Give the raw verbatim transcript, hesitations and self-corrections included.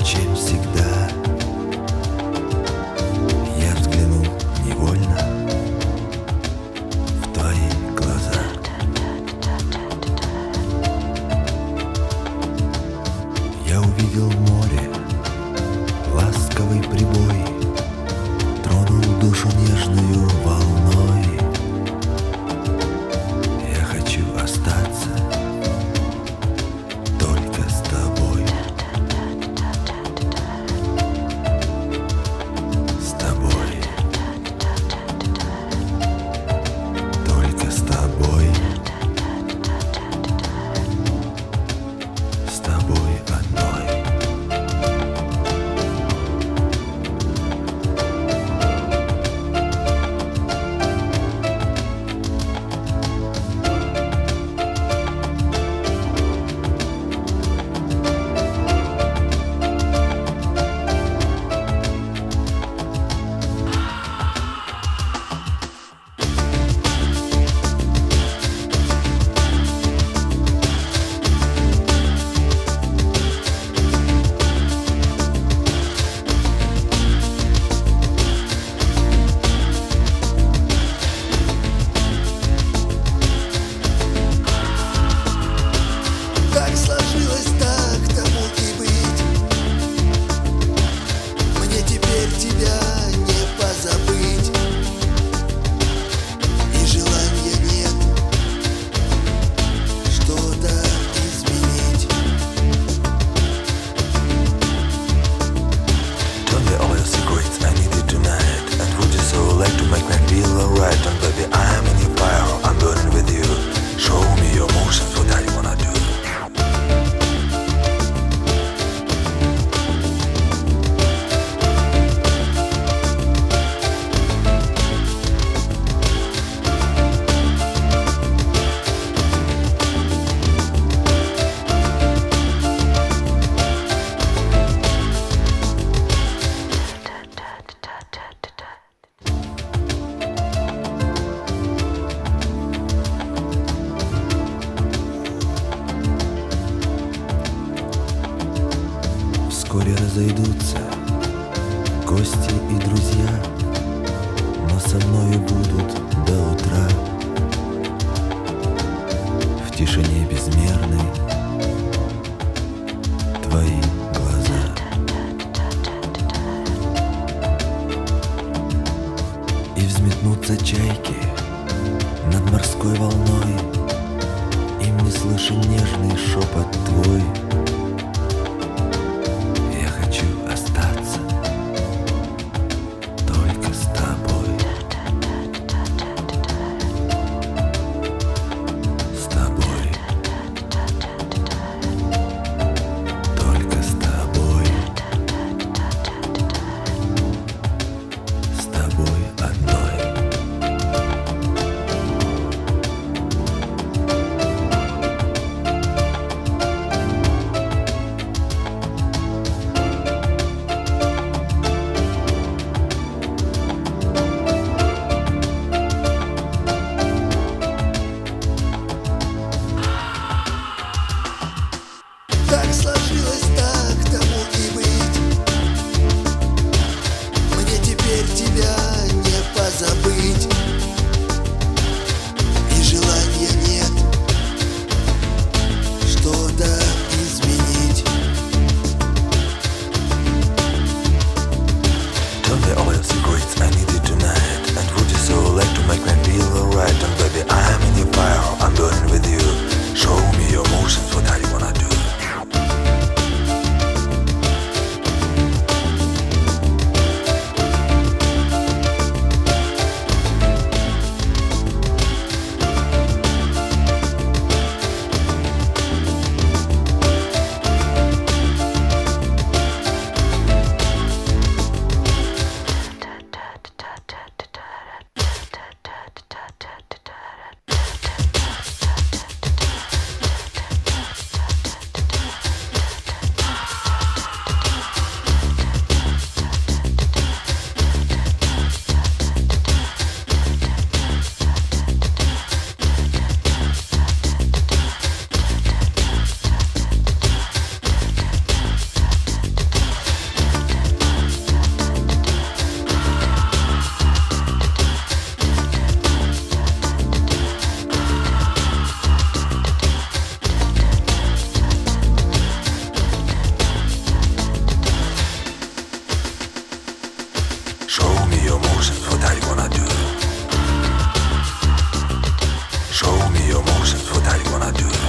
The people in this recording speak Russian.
чем всегда. Я взглянул невольно в твои глаза. Я увидел море, ласковый прибой тронул душу нежную волной. Я хочу остаться только с тобой. С тобой. Только с тобой. С тобой одной. Так сложилось, так тому и быть. Мне теперь тебя не позабыть, и желания нет что-то изменить. Tell me all your secrets, I need you tonight. And would you so like to make me feel alright? And baby, I'm in your fire, I'm burning with you. Show me your emotions, what I wanna do. Вскоре разойдутся гости и друзья, но со мною будут до утра. В тишине безмерной твои глаза. И взметнутся чайки над морской волной, им не слышен нежный шепот твой. Только your motions, what are you gonna do?